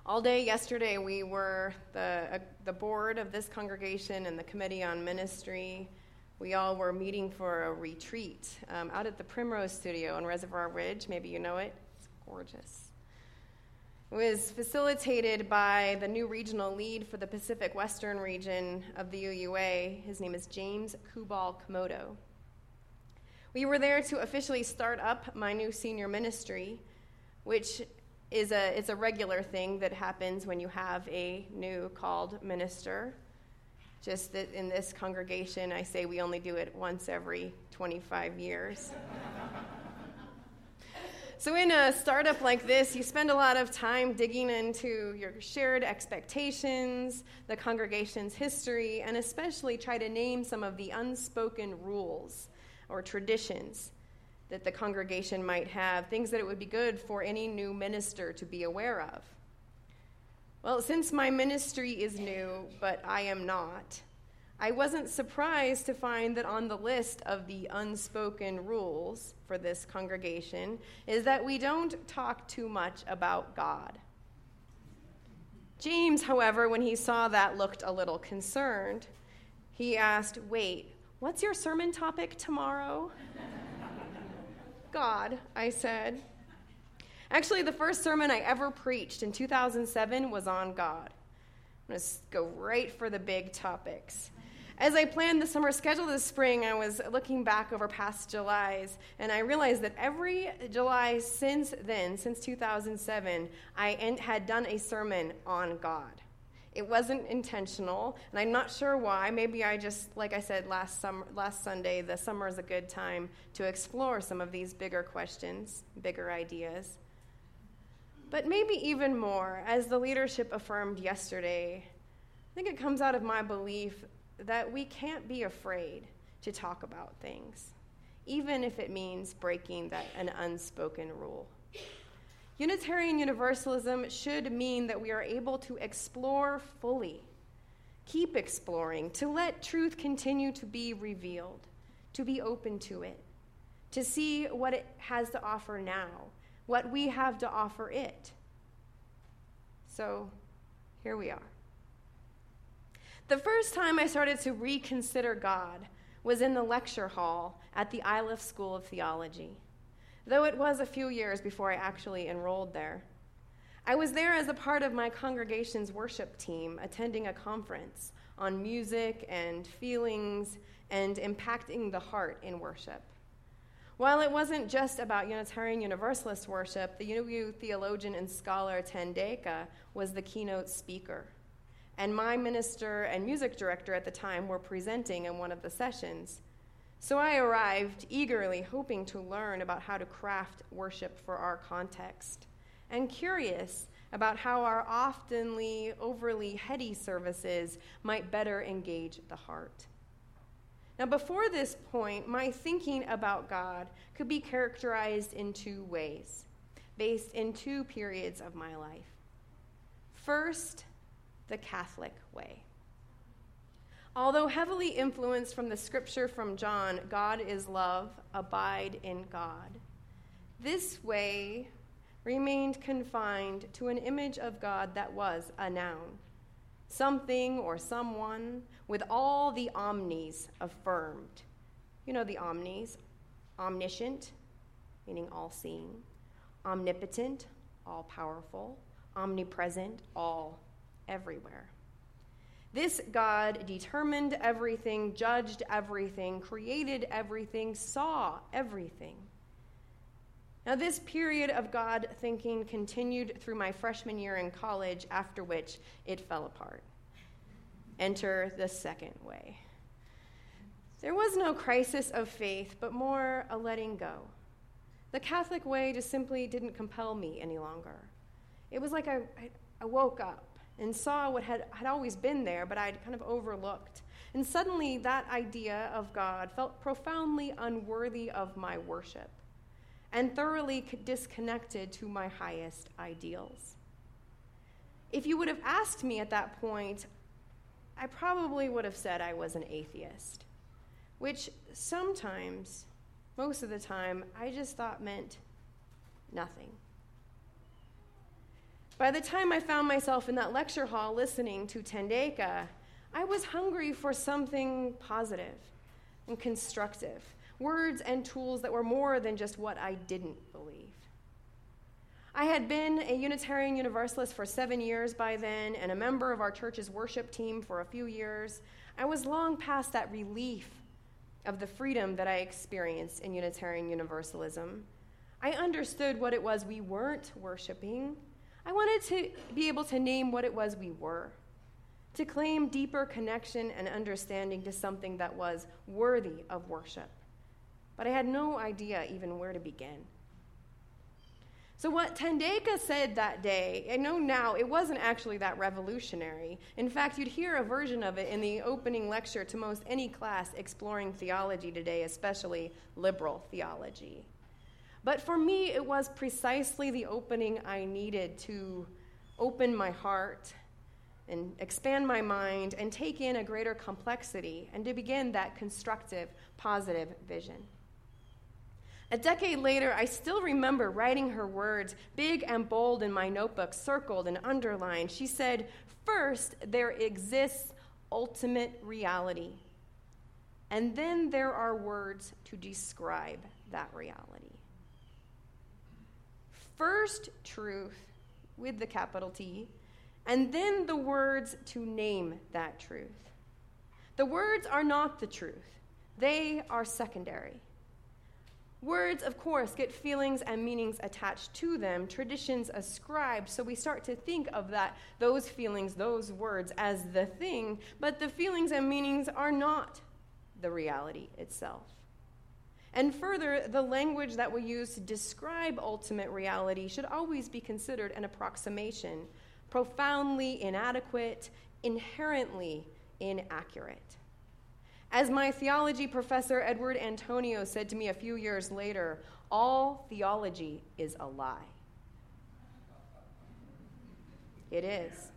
All day yesterday, we were the board of this congregation and the committee on ministry. We all were meeting for a retreat out at the Primrose Studio on Reservoir Ridge. Maybe you know it. It's gorgeous. It was facilitated by the new regional lead for the Pacific Western region of the UUA. His name is James Kubal Komodo. We were there to officially start up my new senior ministry, which it's a regular thing that happens when you have a new called minister. Just that in this congregation, I say we only do it once every 25 years. So in a startup like this, you spend a lot of time digging into your shared expectations, the congregation's history, and especially try to name some of the unspoken rules or traditions that the congregation might have, things that it would be good for any new minister to be aware of. Well, since my ministry is new, but I am not, I wasn't surprised to find that on the list of the unspoken rules for this congregation is that we don't talk too much about God. James, however, when he saw that, looked a little concerned. He asked, "Wait, what's your sermon topic tomorrow?" God, I said. Actually, the first sermon I ever preached in 2007 was on God. I'm going to go right for the big topics. As I planned the summer schedule this spring, I was looking back over past Julys, and I realized that every July since then, since 2007, I had done a sermon on God. It wasn't intentional, and I'm not sure why. Maybe I just, like I said last Sunday, the summer is a good time to explore some of these bigger questions, bigger ideas. But maybe even more, as the leadership affirmed yesterday, I think it comes out of my belief that we can't be afraid to talk about things, even if it means breaking an unspoken rule. Unitarian Universalism should mean that we are able to explore fully, keep exploring, to let truth continue to be revealed, to be open to it, to see what it has to offer now, what we have to offer it. So here we are. The first time I started to reconsider God was in the lecture hall at the Iliff School of Theology, though it was a few years before I actually enrolled there. I was there as a part of my congregation's worship team, attending a conference on music and feelings and impacting the heart in worship. While it wasn't just about Unitarian Universalist worship, the UU theologian and scholar Tandeka was the keynote speaker, and my minister and music director at the time were presenting in one of the sessions. So I arrived eagerly, hoping to learn about how to craft worship for our context, and curious about how our oftenly overly heady services might better engage the heart. Now, before this point, my thinking about God could be characterized in two ways, based in two periods of my life. First, the Catholic way. Although heavily influenced from the scripture from John, God is love, abide in God, this way remained confined to an image of God that was a noun, something or someone with all the omnis affirmed. You know the omnis: omniscient, meaning all-seeing; omnipotent, all-powerful; omnipresent, all, everywhere. This God determined everything, judged everything, created everything, saw everything. Now, this period of God thinking continued through my freshman year in college, after which it fell apart. Enter the second way. There was no crisis of faith, but more a letting go. The Catholic way just simply didn't compel me any longer. It was like I woke up and saw what had always been there, but I'd kind of overlooked. And suddenly that idea of God felt profoundly unworthy of my worship and thoroughly disconnected to my highest ideals. If you would have asked me at that point, I probably would have said I was an atheist, which sometimes, most of the time, I just thought meant nothing. By the time I found myself in that lecture hall listening to Thandeka, I was hungry for something positive and constructive, words and tools that were more than just what I didn't believe. I had been a Unitarian Universalist for 7 years by then and a member of our church's worship team for a few years. I was long past that relief of the freedom that I experienced in Unitarian Universalism. I understood what it was we weren't worshiping. I wanted to be able to name what it was we were, to claim deeper connection and understanding to something that was worthy of worship. But I had no idea even where to begin. So what Thandeka said that day, I know now it wasn't actually that revolutionary. In fact, you'd hear a version of it in the opening lecture to most any class exploring theology today, especially liberal theology. But for me, it was precisely the opening I needed to open my heart and expand my mind and take in a greater complexity and to begin that constructive, positive vision. A decade later, I still remember writing her words, big and bold in my notebook, circled and underlined. She said, "First, there exists ultimate reality, and then there are words to describe that reality." First truth, with the capital T, and then the words to name that truth. The words are not the truth. They are secondary. Words, of course, get feelings and meanings attached to them, traditions ascribed, so we start to think of those feelings, those words as the thing, but the feelings and meanings are not the reality itself. And further, the language that we use to describe ultimate reality should always be considered an approximation, profoundly inadequate, inherently inaccurate. As my theology professor, Edward Antonio, said to me a few years later, all theology is a lie. It is.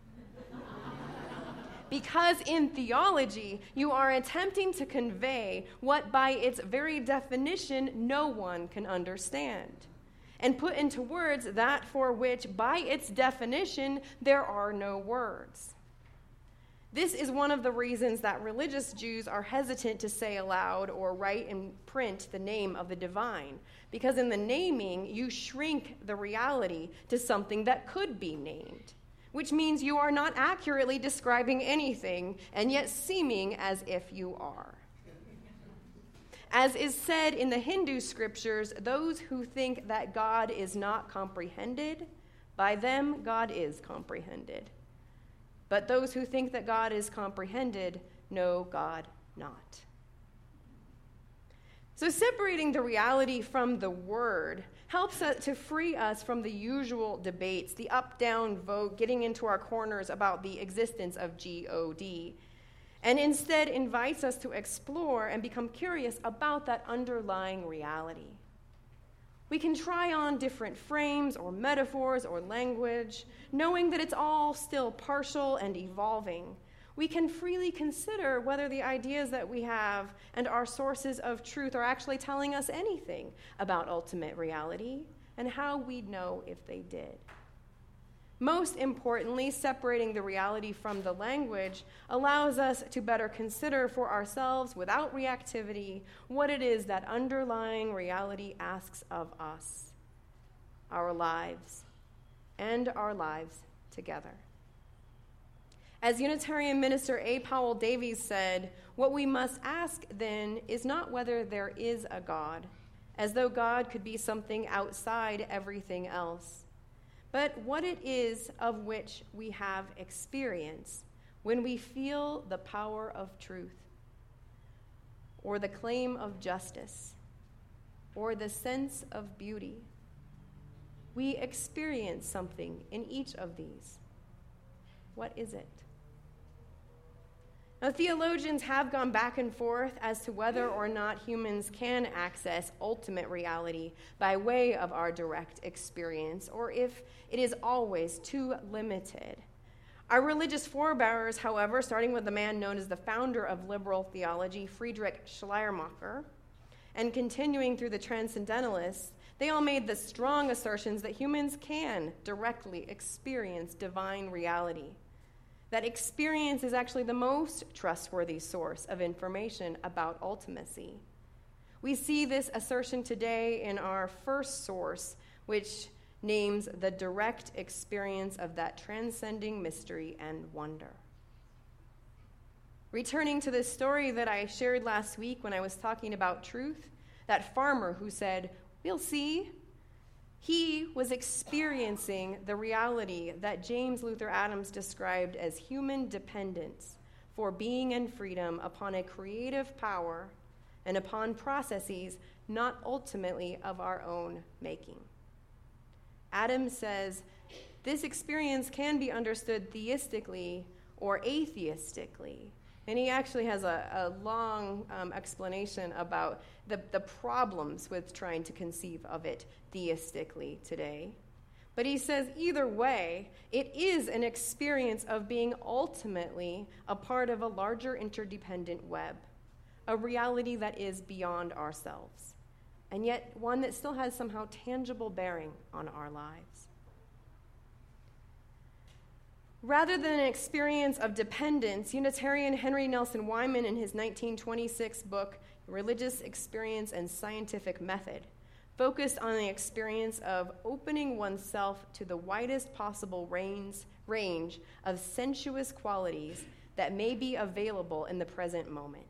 Because in theology, you are attempting to convey what by its very definition no one can understand, and put into words that for which by its definition there are no words. This is one of the reasons that religious Jews are hesitant to say aloud or write in print the name of the divine, because in the naming, you shrink the reality to something that could be named, which means you are not accurately describing anything, and yet seeming as if you are. As is said in the Hindu scriptures, those who think that God is not comprehended, by them God is comprehended. But those who think that God is comprehended know God not. So separating the reality from the word helps us to free us from the usual debates, the up-down vote, getting into our corners about the existence of God, and instead invites us to explore and become curious about that underlying reality. We can try on different frames or metaphors or language, knowing that it's all still partial and evolving. We can freely consider whether the ideas that we have and our sources of truth are actually telling us anything about ultimate reality and how we'd know if they did. Most importantly, separating the reality from the language allows us to better consider for ourselves, without reactivity, what it is that underlying reality asks of us, our lives, and our lives together. As Unitarian minister A. Powell Davies said, what we must ask then is not whether there is a God, as though God could be something outside everything else, but what it is of which we have experience when we feel the power of truth, or the claim of justice, or the sense of beauty. We experience something in each of these. What is it? Now, theologians have gone back and forth as to whether or not humans can access ultimate reality by way of our direct experience, or if it is always too limited. Our religious forebears, however, starting with the man known as the founder of liberal theology, Friedrich Schleiermacher, and continuing through the Transcendentalists, They all made the strong assertions that humans can directly experience divine reality. That experience is actually the most trustworthy source of information about ultimacy. We see this assertion today in our first source, which names the direct experience of that transcending mystery and wonder. Returning to the story that I shared last week when I was talking about truth, that farmer who said, "We'll see," he was experiencing the reality that James Luther Adams described as human dependence for being and freedom upon a creative power and upon processes not ultimately of our own making. Adams says this experience can be understood theistically or atheistically. And he actually has a long explanation about the problems with trying to conceive of it theistically today. But he says either way, it is an experience of being ultimately a part of a larger interdependent web, a reality that is beyond ourselves, and yet one that still has somehow tangible bearing on our lives. Rather than an experience of dependence, Unitarian Henry Nelson Wyman, in his 1926 book, Religious Experience and Scientific Method, focused on the experience of opening oneself to the widest possible range of sensuous qualities that may be available in the present moment.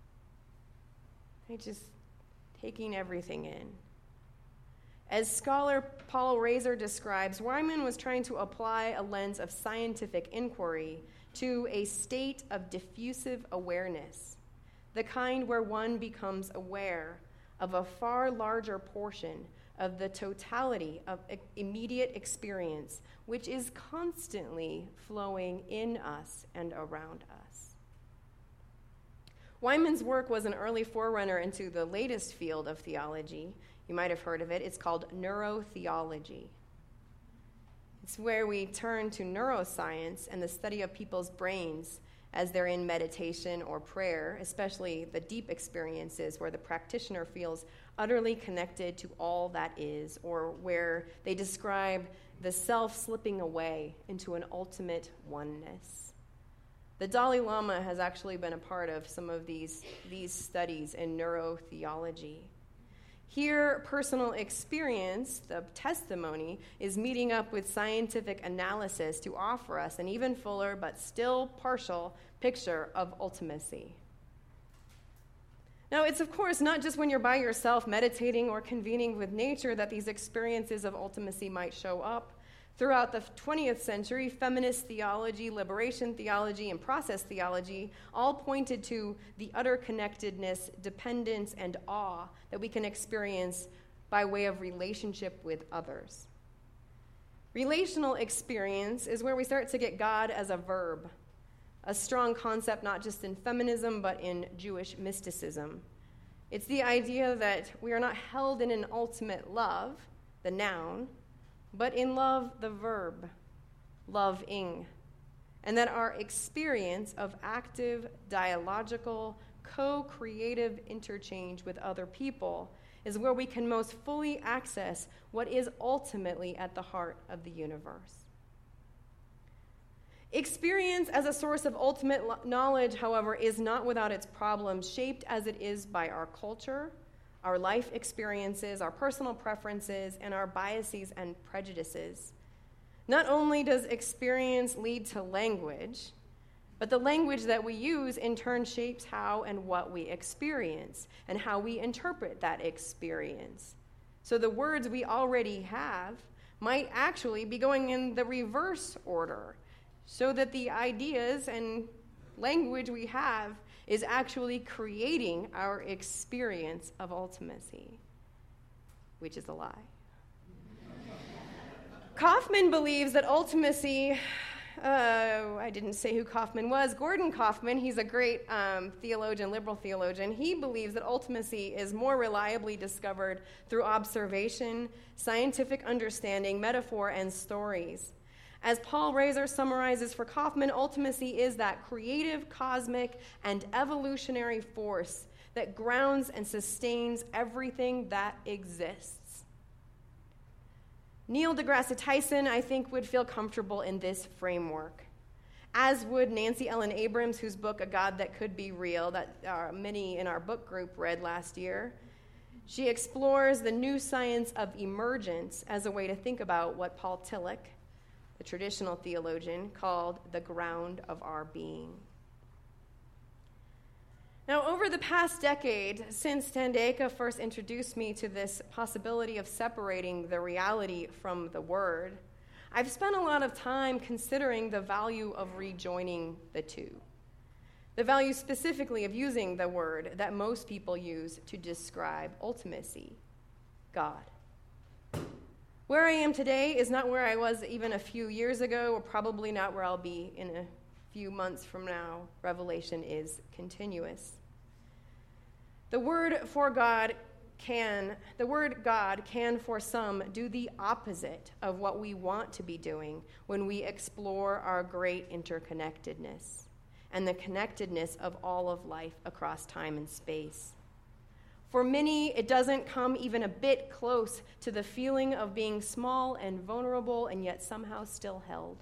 Just taking everything in. As scholar Paul Razor describes, Wyman was trying to apply a lens of scientific inquiry to a state of diffusive awareness, the kind where one becomes aware of a far larger portion of the totality of immediate experience, which is constantly flowing in us and around us. Wyman's work was an early forerunner into the latest field of theology. You might have heard of it. It's called neurotheology. It's where we turn to neuroscience and the study of people's brains as they're in meditation or prayer, especially the deep experiences where the practitioner feels utterly connected to all that is, or where they describe the self slipping away into an ultimate oneness. The Dalai Lama has actually been a part of some of these studies in neurotheology. Here, personal experience, the testimony, is meeting up with scientific analysis to offer us an even fuller but still partial picture of ultimacy. Now, it's of course not just when you're by yourself meditating or convening with nature that these experiences of ultimacy might show up. Throughout the 20th century, feminist theology, liberation theology, and process theology all pointed to the utter connectedness, dependence, and awe that we can experience by way of relationship with others. Relational experience is where we start to get God as a verb, a strong concept not just in feminism but in Jewish mysticism. It's the idea that we are not held in an ultimate love, the noun, but in love, the verb, loving, and that our experience of active, dialogical, co-creative interchange with other people is where we can most fully access what is ultimately at the heart of the universe. Experience as a source of ultimate knowledge, however, is not without its problems, shaped as it is by our culture, our life experiences, our personal preferences, and our biases and prejudices. Not only does experience lead to language, but the language that we use in turn shapes how and what we experience and how we interpret that experience. So the words we already have might actually be going in the reverse order, so that the ideas and language we have is actually creating our experience of ultimacy, which is a lie. Kaufman believes that ultimacy, I didn't say who Kaufman was, Gordon Kaufman, he's a great theologian, liberal theologian. He believes that ultimacy is more reliably discovered through observation, scientific understanding, metaphor, and stories. As Paul Razor summarizes for Kaufman, ultimacy is that creative, cosmic, and evolutionary force that grounds and sustains everything that exists. Neil deGrasse Tyson, I think, would feel comfortable in this framework, as would Nancy Ellen Abrams, whose book, A God That Could Be Real, that many in our book group read last year. She explores the new science of emergence as a way to think about what Paul Tillich, the traditional theologian, called the ground of our being. Now, over the past decade, since Thandeka first introduced me to this possibility of separating the reality from the word, I've spent a lot of time considering the value of rejoining the two. The value specifically of using the word that most people use to describe ultimacy, God. Where I am today is not where I was even a few years ago, or probably not where I'll be in a few months from now. Revelation is continuous. The word God can for some do the opposite of what we want to be doing when we explore our great interconnectedness and the connectedness of all of life across time and space. For many, it doesn't come even a bit close to the feeling of being small and vulnerable and yet somehow still held.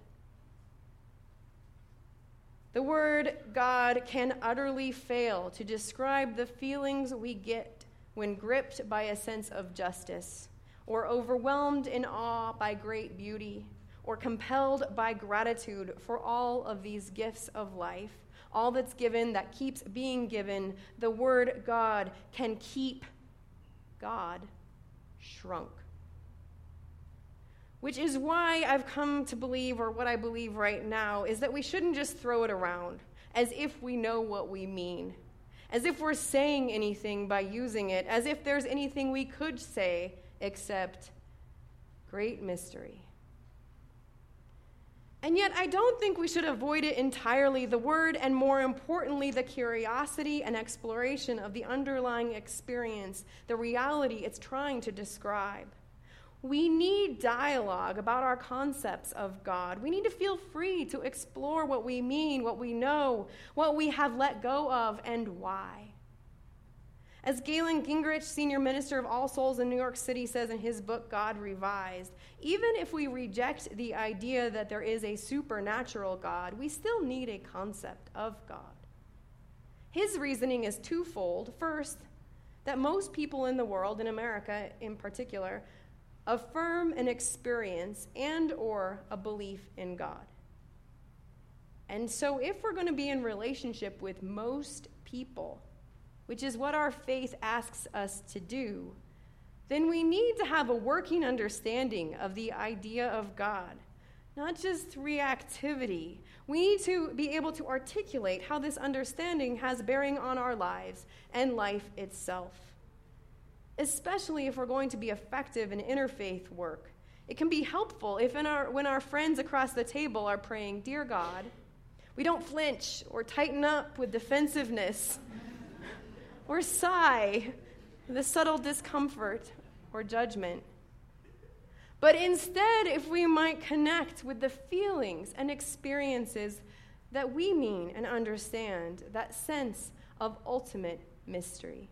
The word God can utterly fail to describe the feelings we get when gripped by a sense of justice, or overwhelmed in awe by great beauty, or compelled by gratitude for all of these gifts of life, all that's given that keeps being given. The word God can keep God shrunk. Which is why I've come to believe, or what I believe right now, is that we shouldn't just throw it around as if we know what we mean, as if we're saying anything by using it, as if there's anything we could say except great mystery. And yet I don't think we should avoid it entirely, the word, and more importantly, the curiosity and exploration of the underlying experience, the reality it's trying to describe. We need dialogue about our concepts of God. We need to feel free to explore what we mean, what we know, what we have let go of, and why. As Galen Gingrich, senior minister of All Souls in New York City, says in his book, God Revised, even if we reject the idea that there is a supernatural God, we still need a concept of God. His reasoning is twofold. First, that most people in the world, in America in particular, affirm an experience and or a belief in God. And so if we're going to be in relationship with most people, which is what our faith asks us to do, then we need to have a working understanding of the idea of God, not just reactivity. We need to be able to articulate how this understanding has bearing on our lives and life itself. Especially if we're going to be effective in interfaith work. It can be helpful if when our friends across the table are praying, "Dear God," we don't flinch or tighten up with defensiveness or sigh with a subtle discomfort or judgment. But instead, if we might connect with the feelings and experiences that we mean and understand, that sense of ultimate mystery.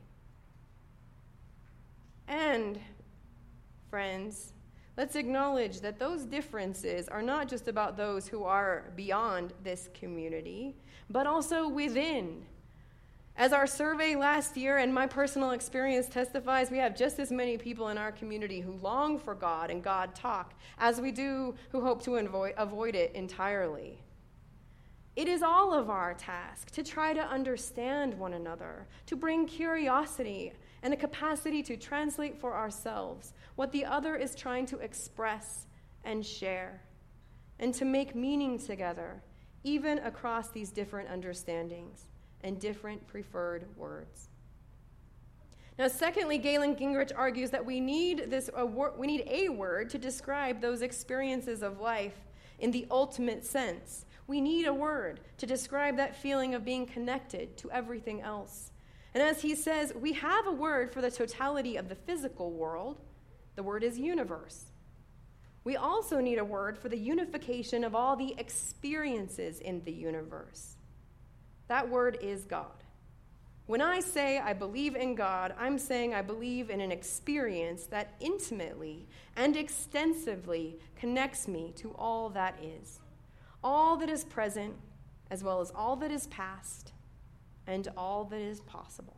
And, friends, let's acknowledge that those differences are not just about those who are beyond this community, but also within. As our survey last year and my personal experience testifies, we have just as many people in our community who long for God and God talk as we do who hope to avoid it entirely. It is all of our task to try to understand one another, to bring curiosity and a capacity to translate for ourselves what the other is trying to express and share, and to make meaning together, even across these different understandings and different preferred words. Now, secondly, Galen Gingrich argues that we need a word to describe those experiences of life in the ultimate sense. We need a word to describe that feeling of being connected to everything else. And as he says, we have a word for the totality of the physical world. The word is universe. We also need a word for the unification of all the experiences in the universe. That word is God. When I say I believe in God, I'm saying I believe in an experience that intimately and extensively connects me to all that is present, as well as all that is past, and all that is possible.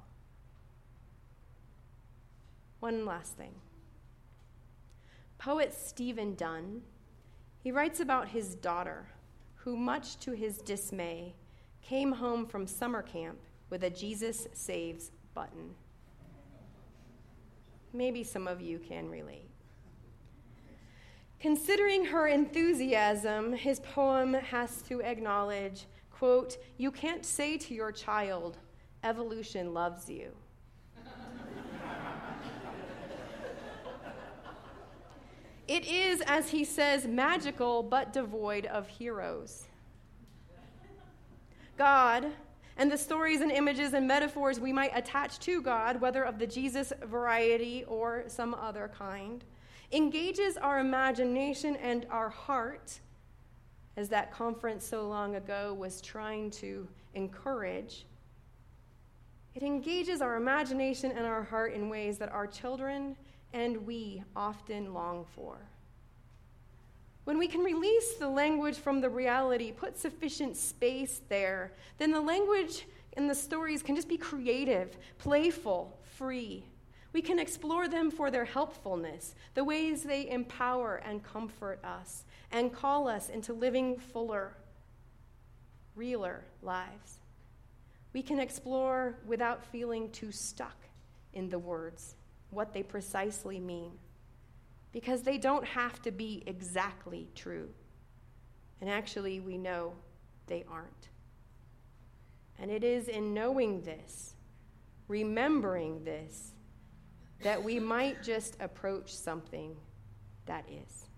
One last thing. Poet Stephen Dunn, he writes about his daughter, who, much to his dismay, came home from summer camp with a Jesus Saves button. Maybe some of you can relate. Considering her enthusiasm, his poem has to acknowledge, quote, "You can't say to your child, evolution loves you." It is, as he says, magical but devoid of heroes. God, and the stories and images and metaphors we might attach to God, whether of the Jesus variety or some other kind, engages our imagination and our heart, as that conference so long ago was trying to encourage. It engages our imagination and our heart in ways that our children and we often long for. When we can release the language from the reality, put sufficient space there, then the language and the stories can just be creative, playful, free. We can explore them for their helpfulness, the ways they empower and comfort us, and call us into living fuller, realer lives. We can explore without feeling too stuck in the words, what they precisely mean, because they don't have to be exactly true. And actually, we know they aren't. And it is in knowing this, remembering this, that we might just approach something that is.